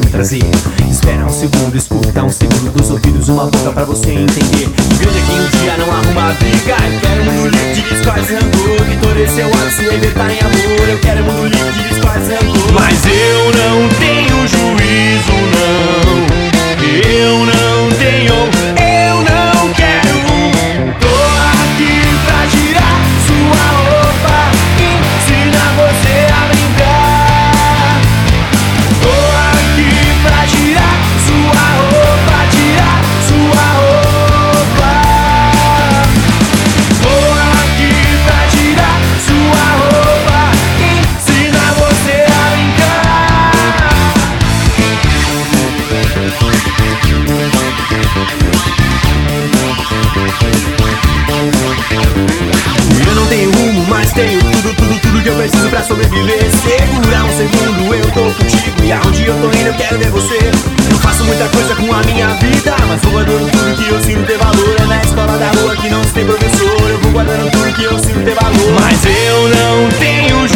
trazer. Espera um segundo, escuta um segundo dos ouvidos, uma boca pra você entender. O grande é que um dia não arruma briga. Eu quero um mundo livre de discórdia e rancor, que todo esse seu ato se libertar em amor. Eu quero um mundo livre de discórdia e rancor. Mas eu não tenho juízo, não. Eu não tenho, eu não quero. Tô aqui pra tirar sua roupa, ensinar você a brincar. Tô aqui pra tirar sua roupa, tirar sua roupa. Tô aqui pra tirar sua roupa, ensinar você a brincar. Eu não tenho rumo, mas tenho tudo que eu preciso pra sobreviver. Segurar um segundo, eu tô contigo, e aonde eu tô indo eu quero ver você. Não faço muita coisa com a minha vida, mas vou guardando tudo que eu sinto ter valor. É na escola da rua que não se tem professor, eu vou guardando tudo que eu sinto ter valor. Mas eu não tenho